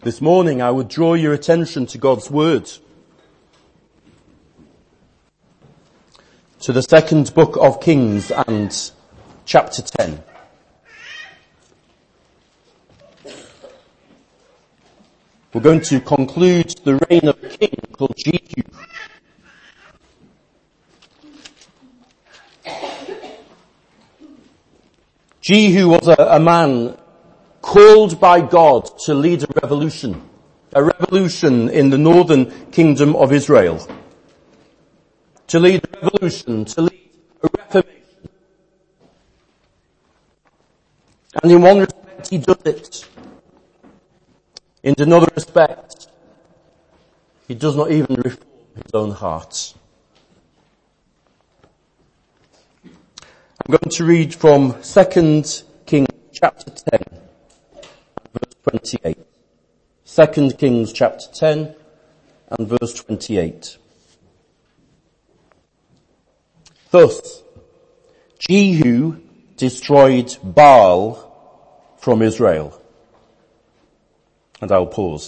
This morning I would draw your attention to God's Word, to the second book of Kings and chapter 10. We're going to conclude the reign of a king called Jehu. Jehu was a man called by God to lead a revolution in the northern kingdom of Israel. To lead a revolution, to lead a reformation. And in one respect he does it. In another respect, he does not even reform his own heart. I'm going to read from 2 Kings chapter 10, verse 28. 2 Kings chapter 10 and verse 28. Thus, Jehu destroyed Baal from Israel. And I'll pause.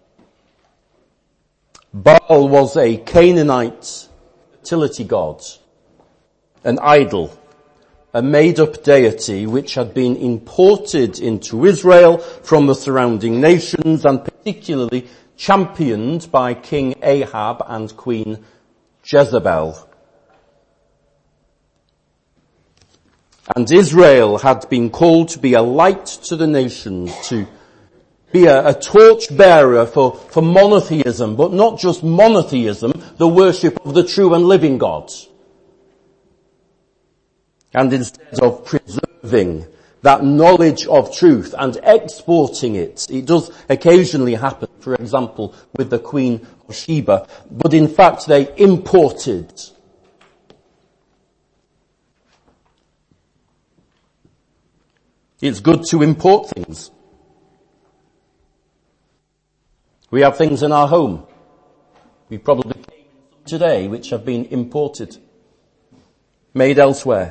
Baal was a Canaanite fertility god, an idol, a made-up deity which had been imported into Israel from the surrounding nations and particularly championed by King Ahab and Queen Jezebel. And Israel had been called to be a light to the nations, to be a torchbearer for monotheism, but not just monotheism, the worship of the true and living God. And instead of preserving that knowledge of truth and exporting it, it does occasionally happen, for example, with the Queen of Sheba, but in fact they imported. It's good to import things. We have things in our home. We probably came today which have been imported, made elsewhere.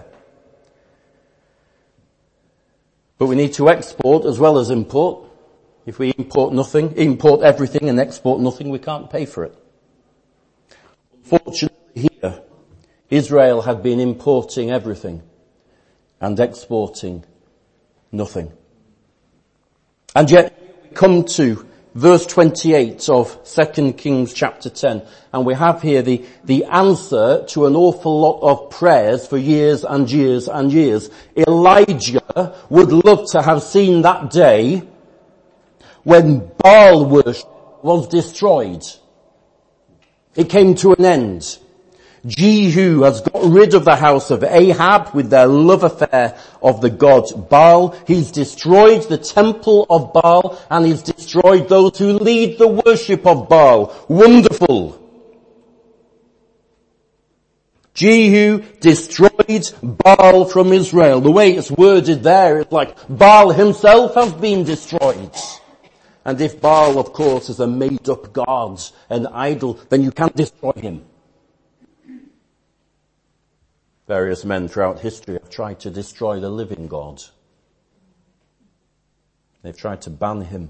But we need to export as well as import. If we import everything and export nothing, we can't pay for it. Fortunately here, Israel had been importing everything and exporting nothing. And yet we come to verse 28 of 2 Kings chapter 10, and we have here the answer to an awful lot of prayers for years and years and years. Elijah would love to have seen that day when Baal worship was destroyed. It came to an end. Jehu has got rid of the house of Ahab with their love affair of the god Baal. He's destroyed the temple of Baal and he's destroyed those who lead the worship of Baal. Wonderful. Jehu destroyed Baal from Israel. The way it's worded there, it's like Baal himself has been destroyed. And if Baal, of course, is a made-up god, an idol, then you can't destroy him. Various men throughout history have tried to destroy the living God. They've tried to ban him.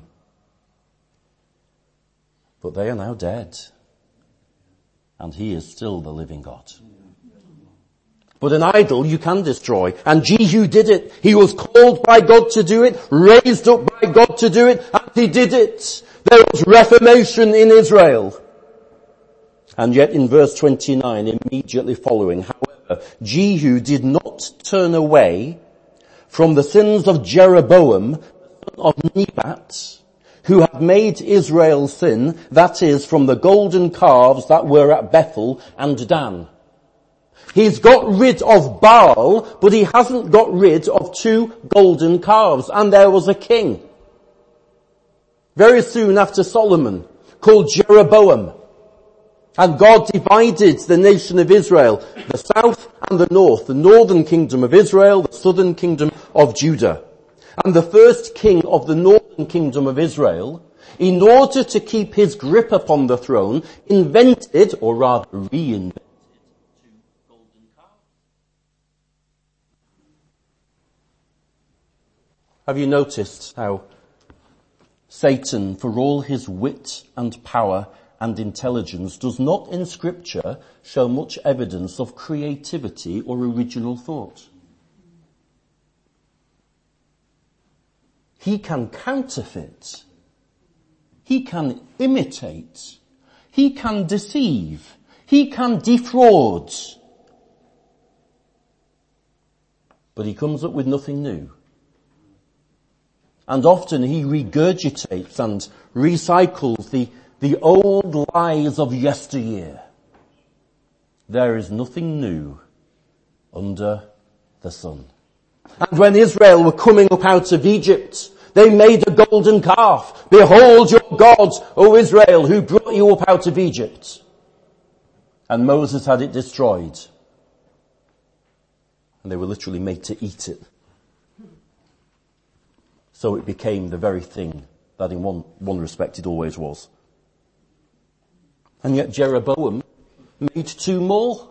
But they are now dead. And he is still the living God. But an idol you can destroy. And Jehu did it. He was called by God to do it, raised up by God to do it, and he did it. There was reformation in Israel. And yet in verse 29, immediately following, Jehu did not turn away from the sins of Jeroboam, the son of Nebat, who had made Israel sin, that is, from the golden calves that were at Bethel and Dan. He's got rid of Baal, but he hasn't got rid of two golden calves, and there was a king very soon after Solomon called Jeroboam. And God divided the nation of Israel, the south and the north, the northern kingdom of Israel, the southern kingdom of Judah. And the first king of the northern kingdom of Israel, in order to keep his grip upon the throne, invented, or rather reinvented, two golden calves. Have you noticed how Satan, for all his wit and power and intelligence, does not in Scripture show much evidence of creativity or original thought. He can counterfeit. He can imitate. He can deceive. He can defraud. But he comes up with nothing new. And often he regurgitates and recycles the old lies of yesteryear. There is nothing new under the sun. And when Israel were coming up out of Egypt, they made a golden calf. Behold your God, O Israel, who brought you up out of Egypt. And Moses had it destroyed. And they were literally made to eat it. So it became the very thing that in one respect it always was. And yet Jeroboam made 2 more.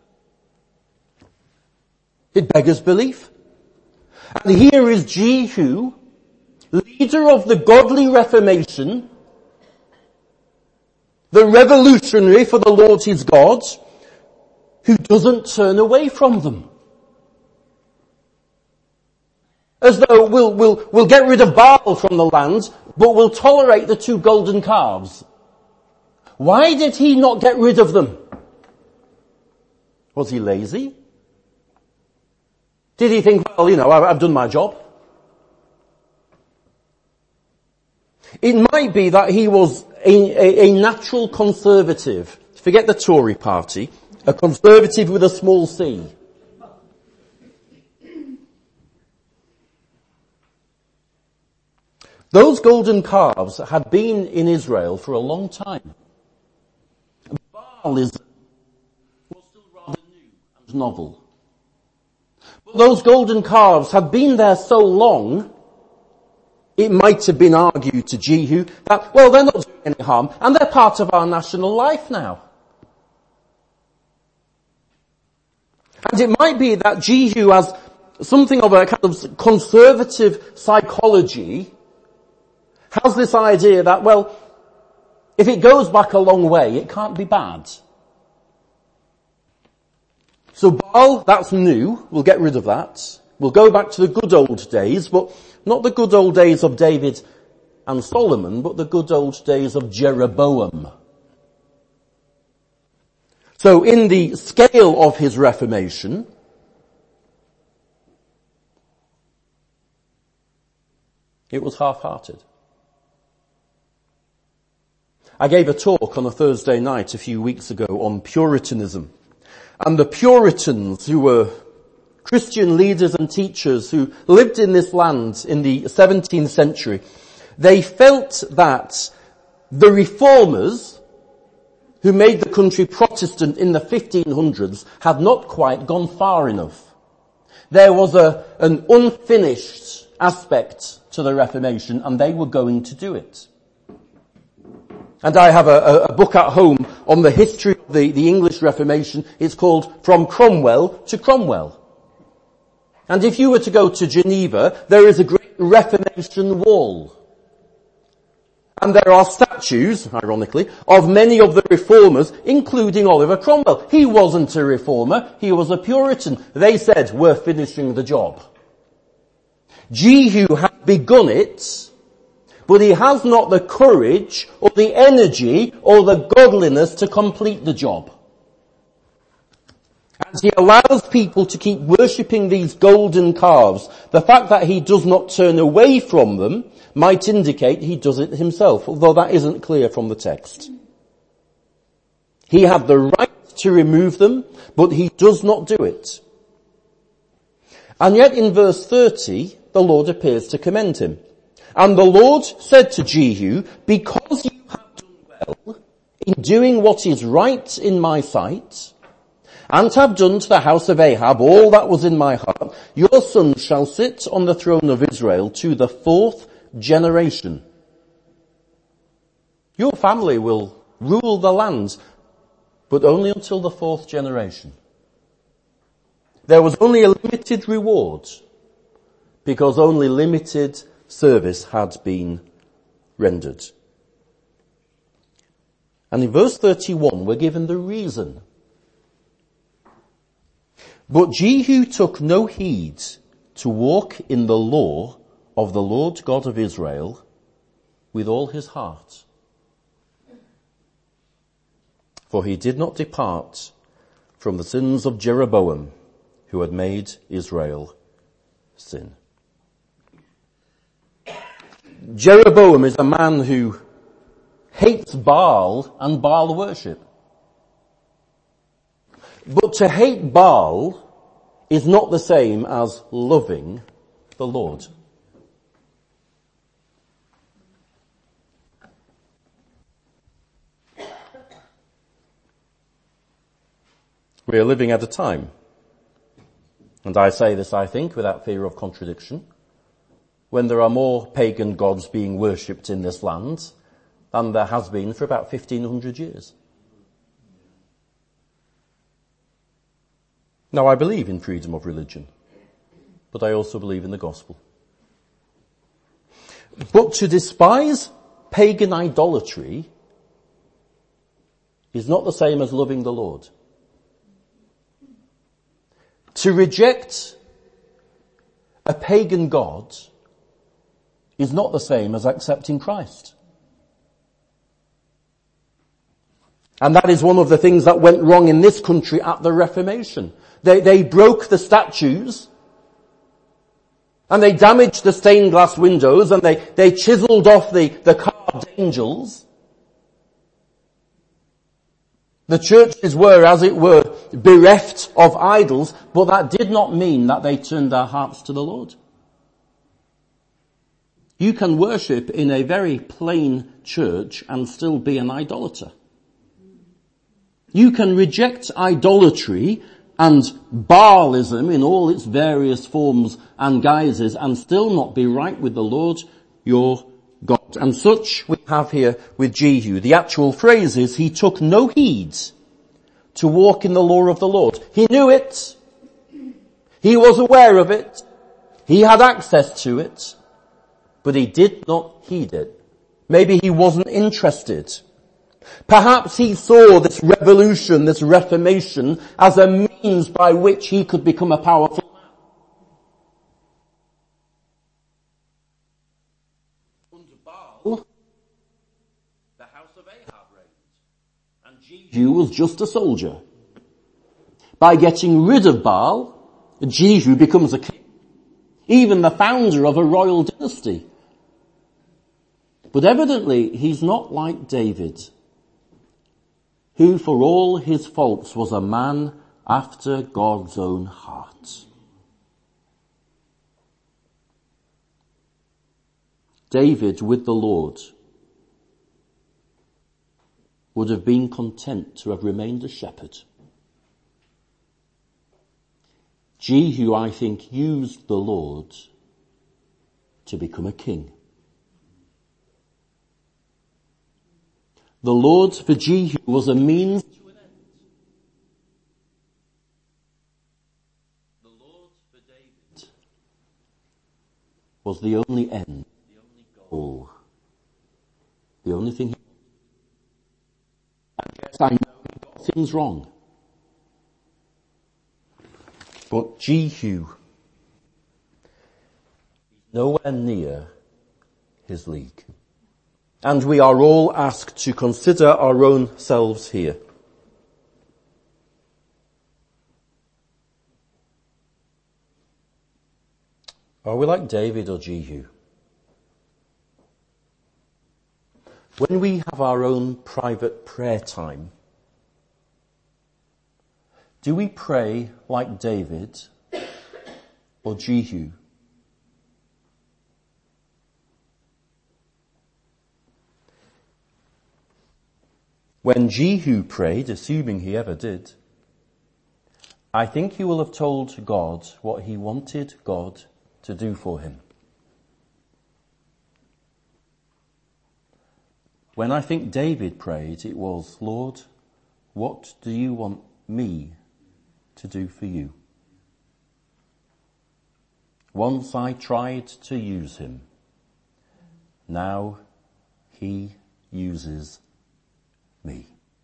It beggars belief. And here is Jehu, leader of the godly reformation, the revolutionary for the Lord his God, who doesn't turn away from them. As though we'll get rid of Baal from the land, but we'll tolerate the 2 golden calves. Why did he not get rid of them? Was he lazy? Did he think, well, I've done my job? It might be that he was a natural conservative. Forget the Tory party. A conservative with a small c. Those golden calves had been in Israel for a long time. Baal was still rather new and novel. But those golden calves had been there so long, it might have been argued to Jehu that, well, they're not doing any harm, and they're part of our national life now. And it might be that Jehu has something of a kind of conservative psychology, has this idea that, well, if it goes back a long way, it can't be bad. So Baal, that's new. We'll get rid of that. We'll go back to the good old days, but not the good old days of David and Solomon, but the good old days of Jeroboam. So in the scale of his reformation, it was half-hearted. I gave a talk on a Thursday night a few weeks ago on Puritanism. And the Puritans, who were Christian leaders and teachers who lived in this land in the 17th century, they felt that the reformers who made the country Protestant in the 1500s had not quite gone far enough. There was an unfinished aspect to the Reformation, and they were going to do it. And I have a book at home on the history of the English Reformation. It's called From Cromwell to Cromwell. And if you were to go to Geneva, there is a great Reformation wall. And there are statues, ironically, of many of the reformers, including Oliver Cromwell. He wasn't a reformer, he was a Puritan. They said, we're finishing the job. Jehu had begun it, but he has not the courage or the energy or the godliness to complete the job. As he allows people to keep worshipping these golden calves, the fact that he does not turn away from them might indicate he does it himself, although that isn't clear from the text. He had the right to remove them, but he does not do it. And yet in verse 30, the Lord appears to commend him. And the Lord said to Jehu, because you have done well in doing what is right in my sight, and have done to the house of Ahab all that was in my heart, your son shall sit on the throne of Israel to the 4th generation. Your family will rule the land, but only until the 4th generation. There was only a limited reward, because only limited service had been rendered. And in verse 31 we're given the reason. But Jehu took no heed to walk in the law of the Lord God of Israel with all his heart. For he did not depart from the sins of Jeroboam, who had made Israel sin. Jeroboam is a man who hates Baal and Baal worship. But to hate Baal is not the same as loving the Lord. We are living at a time, and I say this, I think, without fear of contradiction, when there are more pagan gods being worshipped in this land than there has been for about 1500 years. Now, I believe in freedom of religion, but I also believe in the gospel. But to despise pagan idolatry is not the same as loving the Lord. To reject a pagan god is not the same as accepting Christ. And that is one of the things that went wrong in this country at the Reformation. They broke the statues, and they damaged the stained glass windows, and they chiseled off the carved angels. The churches were, as it were, bereft of idols, but that did not mean that they turned their hearts to the Lord. You can worship in a very plain church and still be an idolater. You can reject idolatry and Baalism in all its various forms and guises and still not be right with the Lord your God. And such we have here with Jehu. The actual phrase is, he took no heed to walk in the law of the Lord. He knew it. He was aware of it. He had access to it. But he did not heed it. Maybe he wasn't interested. Perhaps he saw this revolution, this reformation, as a means by which he could become a powerful man. Under Baal, the house of Ahab reigned, and Jehu was just a soldier. By getting rid of Baal, Jehu becomes a king, even the founder of a royal dynasty. But evidently he's not like David, who for all his faults was a man after God's own heart. David with the Lord would have been content to have remained a shepherd. Jehu, I think, used the Lord to become a king. The Lord for Jehu was a means to an end. The Lord for David was the only end, the only goal, the only thing he wanted. And yes, I know he got things wrong. But Jehu is nowhere near his league. And we are all asked to consider our own selves here. Are we like David or Jehu? When we have our own private prayer time, do we pray like David or Jehu? When Jehu prayed, assuming he ever did, I think he will have told God what he wanted God to do for him. When I think David prayed, it was, Lord, what do you want me to do for you? Once I tried to use him. Now he uses me.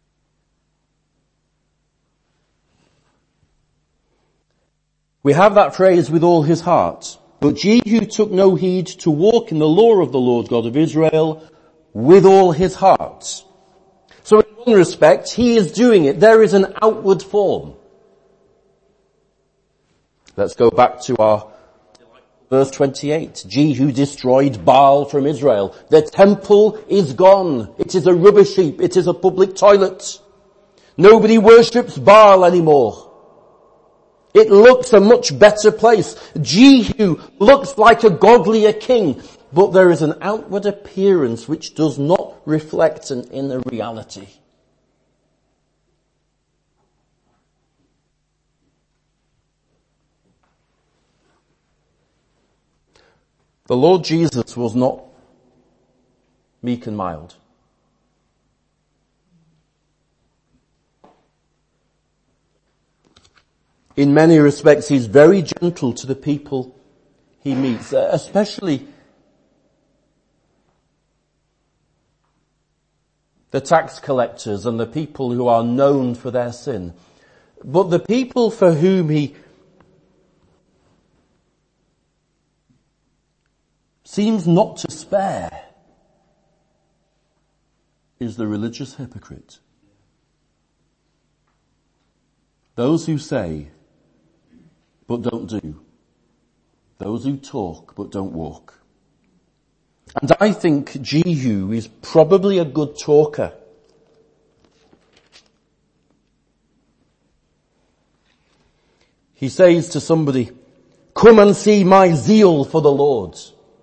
We have that phrase, with all his heart. But Jehu took no heed to walk in the law of the Lord God of Israel with all his heart. So in one respect, he is doing it. There is an outward form. Let's go back to our verse 28. Jehu destroyed Baal from Israel. The temple is gone. It is a rubbish heap. It is a public toilet. Nobody worships Baal anymore. It looks a much better place. Jehu looks like a godlier king, but there is an outward appearance which does not reflect an inner reality. The Lord Jesus was not meek and mild. In many respects, he's very gentle to the people he meets, especially the tax collectors and the people who are known for their sin. But the people for whom he seems not to spare is the religious hypocrite. Those who say, but don't do. Those who talk, but don't walk. And I think Jehu is probably a good talker. He says to somebody, come and see my zeal for the Lord.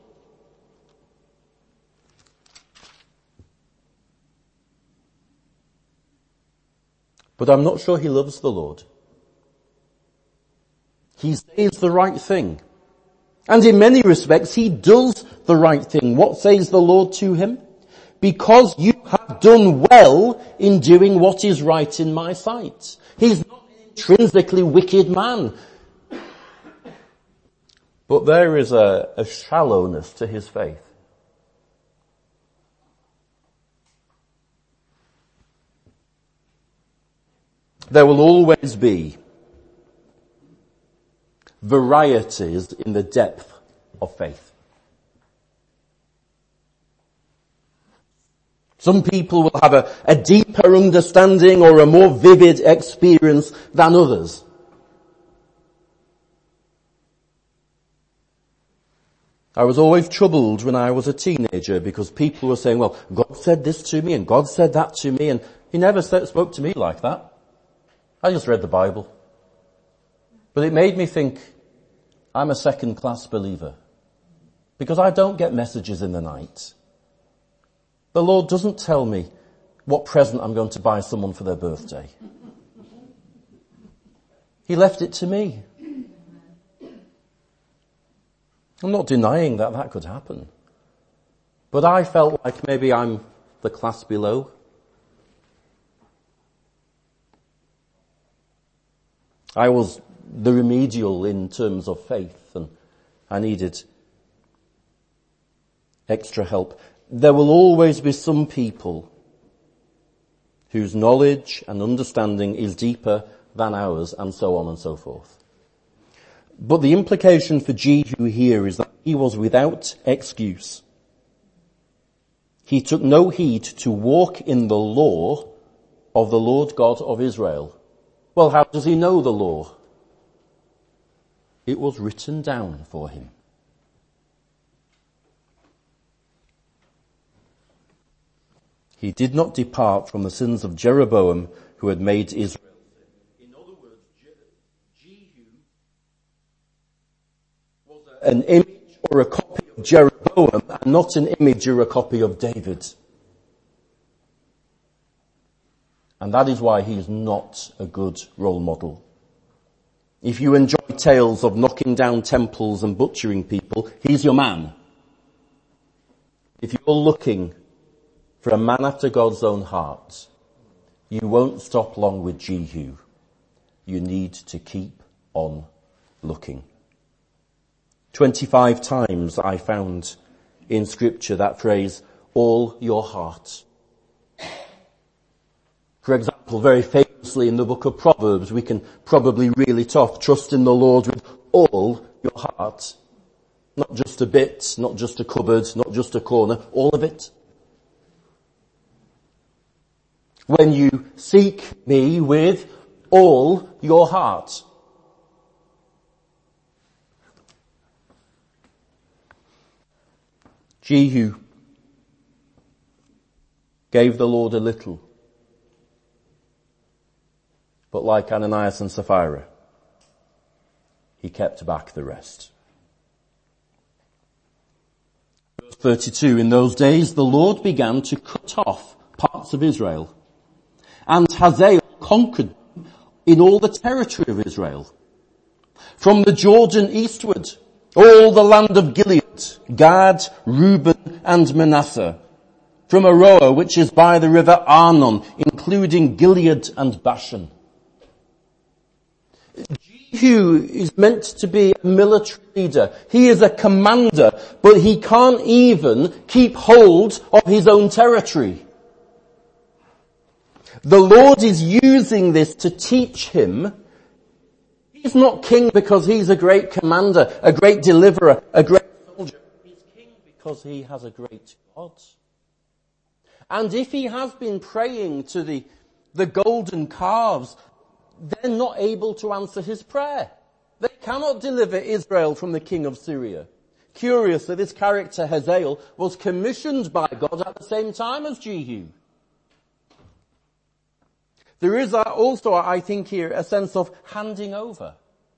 But I'm not sure he loves the Lord. He says the right thing. And in many respects, he does the right thing. What says the Lord to him? Because you have done well in doing what is right in my sight. He's not an intrinsically wicked man. But there is a shallowness to his faith. There will always be varieties in the depth of faith. Some people will have a deeper understanding or a more vivid experience than others. I was always troubled when I was a teenager because people were saying, well, God said this to me and God said that to me, and he never spoke to me like that. I just read the Bible. But it made me think, I'm a second-class believer. Because I don't get messages in the night. The Lord doesn't tell me what present I'm going to buy someone for their birthday. He left it to me. I'm not denying that that could happen. But I felt like maybe I'm the class below. I was the remedial in terms of faith, and I needed extra help. There will always be some people whose knowledge and understanding is deeper than ours, and so on and so forth. But the implication for Jehu here is that he was without excuse. He took no heed to walk in the law of the Lord God of Israel. Well, how does he know the law? It was written down for him. He did not depart from the sins of Jeroboam, who had made Israel sin. In other words, Jehu was an image or a copy of Jeroboam, and not an image or a copy of David. And that is why he is not a good role model. If you enjoy tales of knocking down temples and butchering people, he's your man. If you're looking for a man after God's own heart, you won't stop long with Jehu. You need to keep on looking. 25 times I found in Scripture that phrase, all your heart. For example, very famously in the book of Proverbs, we can probably reel it off. Trust in the Lord with all your heart. Not just a bit, not just a cupboard, not just a corner, all of it. When you seek me with all your heart. Jehu gave the Lord a little, but like Ananias and Sapphira, he kept back the rest. Verse 32, in those days the Lord began to cut off parts of Israel, and Hazael conquered them in all the territory of Israel. From the Jordan eastward, all the land of Gilead, Gad, Reuben, and Manasseh. From Aroer, which is by the river Arnon, including Gilead and Bashan. Jehu is meant to be a military leader. He is a commander, but he can't even keep hold of his own territory. The Lord is using this to teach him. He's not king because he's a great commander, a great deliverer, a great soldier. He's king because he has a great God. And if he has been praying to the golden calves, they're not able to answer his prayer. They cannot deliver Israel from the king of Syria. Curious that this character Hazael was commissioned by God at the same time as Jehu. There is also, I think here, a sense of handing over.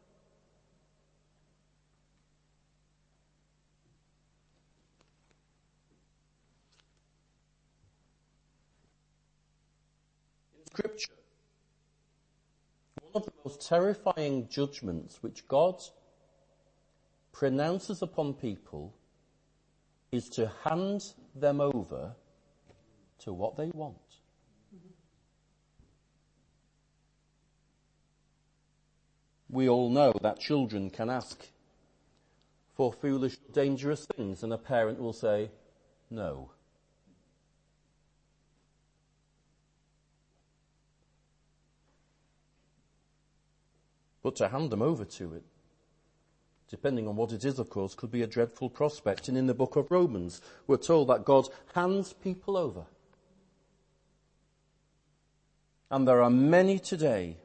In Scripture, one of the most terrifying judgments which God pronounces upon people is to hand them over to what they want. We all know that children can ask for foolish, dangerous things, and a parent will say, no. But to hand them over to it, depending on what it is, of course, could be a dreadful prospect. And in the book of Romans, we're told that God hands people over. And there are many today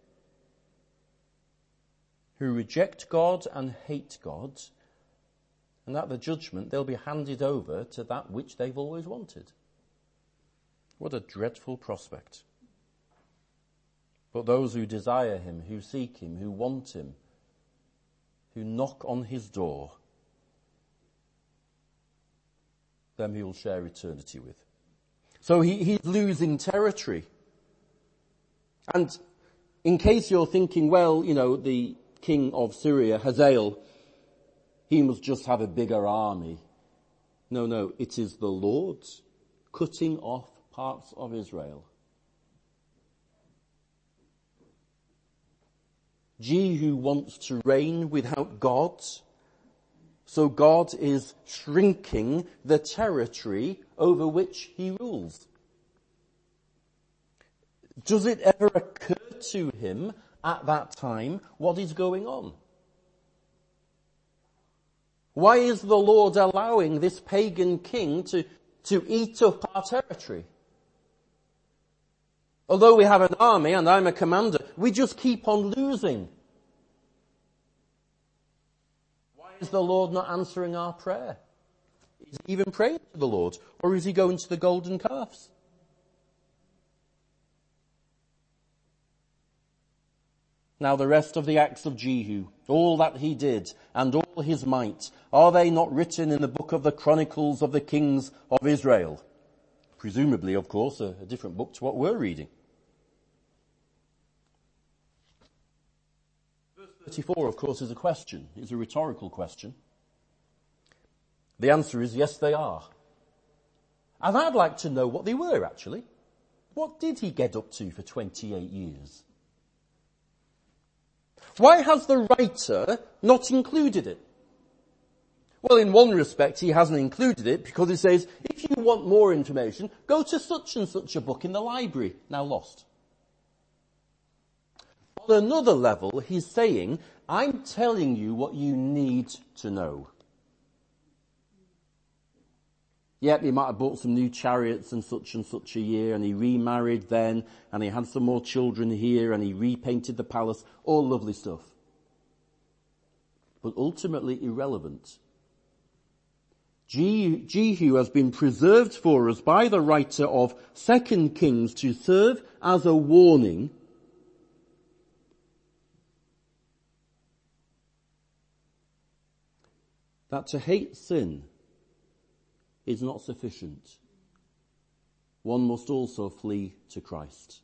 who reject God and hate God, and at the judgment they'll be handed over to that which they've always wanted. What a dreadful prospect. But those who desire him, who seek him, who want him, who knock on his door, them he will share eternity with. So he's losing territory. And in case you're thinking, well, the king of Syria, Hazael, he must just have a bigger army. No, it is the Lord cutting off parts of Israel. Jehu wants to reign without God, so God is shrinking the territory over which he rules. Does it ever occur to him at that time what is going on? Why is the Lord allowing this pagan king to eat up our territory? Although we have an army and I'm a commander, we just keep on losing. Why is the Lord not answering our prayer? Is he even praying to the Lord? Or is he going to the golden calves? Now the rest of the acts of Jehu, all that he did, and all his might, are they not written in the book of the Chronicles of the Kings of Israel? Presumably, of course, a different book to what we're reading. Verse 34, of course, is a question, is a rhetorical question. The answer is yes, they are. And I'd like to know what they were, actually. What did he get up to for 28 years? Why has the writer not included it? Well, in one respect, he hasn't included it because he says, if you want more information, go to such and such a book in the library, now lost. On another level, he's saying, I'm telling you what you need to know. Yep, he might have bought some new chariots in such and such a year, and he remarried then, and he had some more children here, and he repainted the palace, all lovely stuff. But ultimately irrelevant. Jehu has been preserved for us by the writer of 2 Kings to serve as a warning that to hate sin is not sufficient. One must also flee to Christ.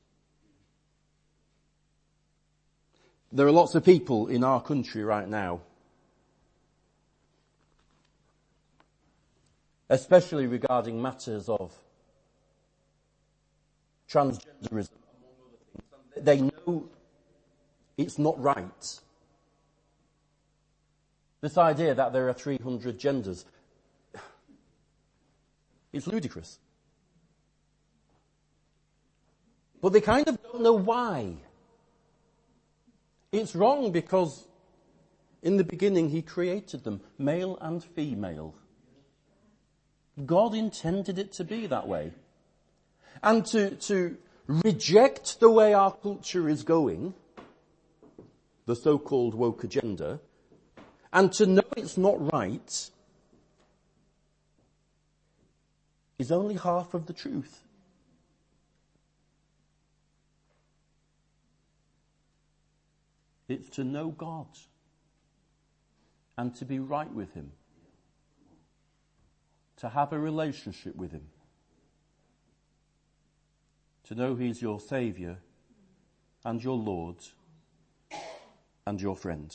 There are lots of people in our country right now, especially regarding matters of transgenderism. They know it's not right. This idea that there are 300 genders, it's ludicrous. But they kind of don't know why. It's wrong because in the beginning he created them, male and female. God intended it to be that way. And to reject the way our culture is going, the so-called woke agenda, and to know it's not right, is only half of the truth. It's to know God and to be right with him, to have a relationship with him, to know he's your Saviour and your Lord and your friend.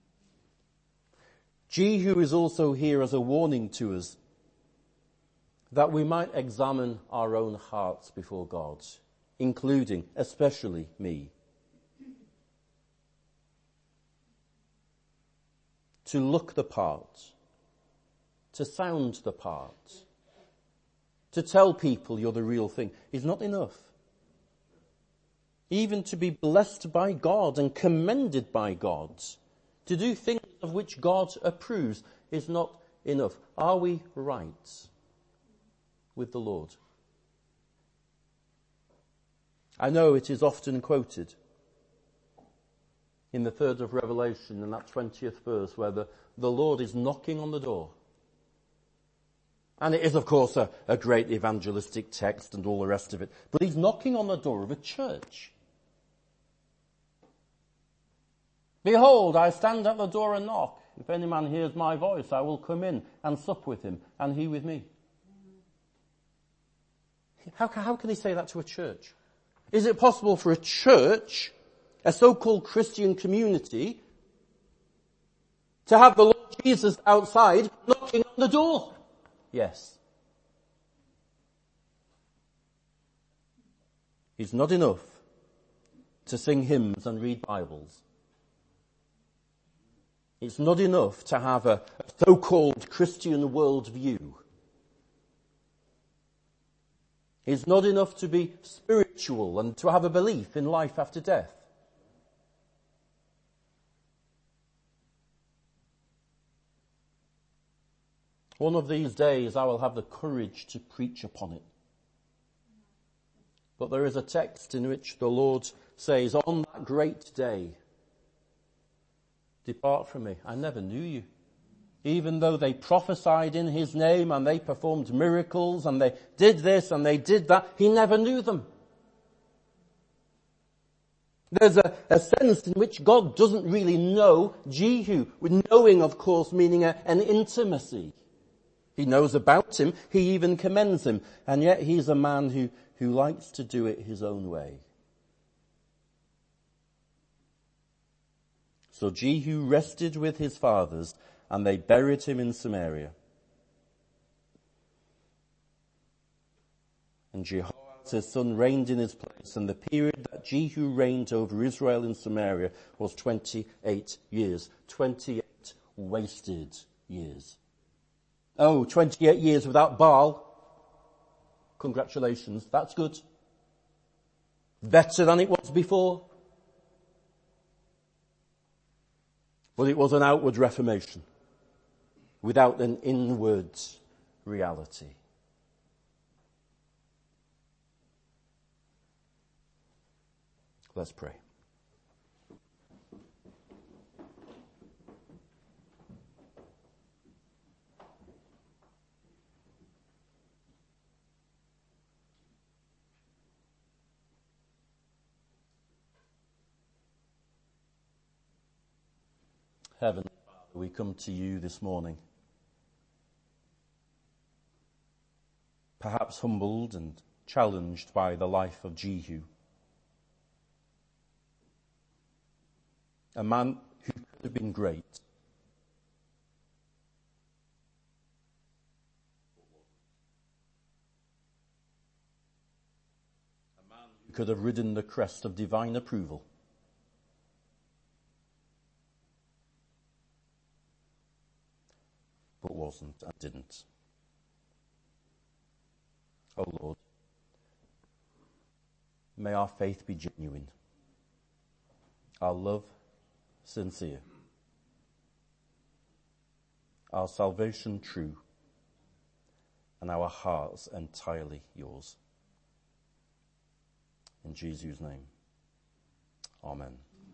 Jehu is also here as a warning to us that we might examine our own hearts before God, including, especially me. To look the part, to sound the part, to tell people you're the real thing is not enough. Even to be blessed by God and commended by God, to do things of which God approves is not enough. Are we right with the Lord? I know it is often quoted in the 3rd of Revelation, in that 20th verse, where the Lord is knocking on the door. And it is, of course, a great evangelistic text and all the rest of it. But he's knocking on the door of a church. Behold, I stand at the door and knock. If any man hears my voice, I will come in and sup with him, and he with me. How can he say that to a church? Is it possible for a church, a so-called Christian community, to have the Lord Jesus outside knocking on the door? Yes. It's not enough to sing hymns and read Bibles. It's not enough to have a so-called Christian worldview. It's not enough to be spiritual and to have a belief in life after death. One of these days I will have the courage to preach upon it. But there is a text in which the Lord says, on that great day, depart from me, I never knew you. Even though they prophesied in his name and they performed miracles and they did this and they did that, he never knew them. There's a sense in which God doesn't really know Jehu, with knowing, of course, meaning an intimacy. He knows about him, he even commends him, and yet he's a man who likes to do it his own way. So Jehu rested with his fathers, and they buried him in Samaria. And Jehoahaz his son reigned in his place, and the period that Jehu reigned over Israel in Samaria was 28 years. 28 wasted years. Oh, 28 years without Baal. Congratulations, that's good. Better than it was before. But it was an outward reformation without an inward reality. Let's pray. Heavenly Father, we come to you this morning, perhaps humbled and challenged by the life of Jehu, a man who could have been great, a man who could have ridden the crest of divine approval, but wasn't and didn't. Oh Lord, may our faith be genuine, our love sincere, our salvation true, and our hearts entirely yours. In Jesus' name, amen.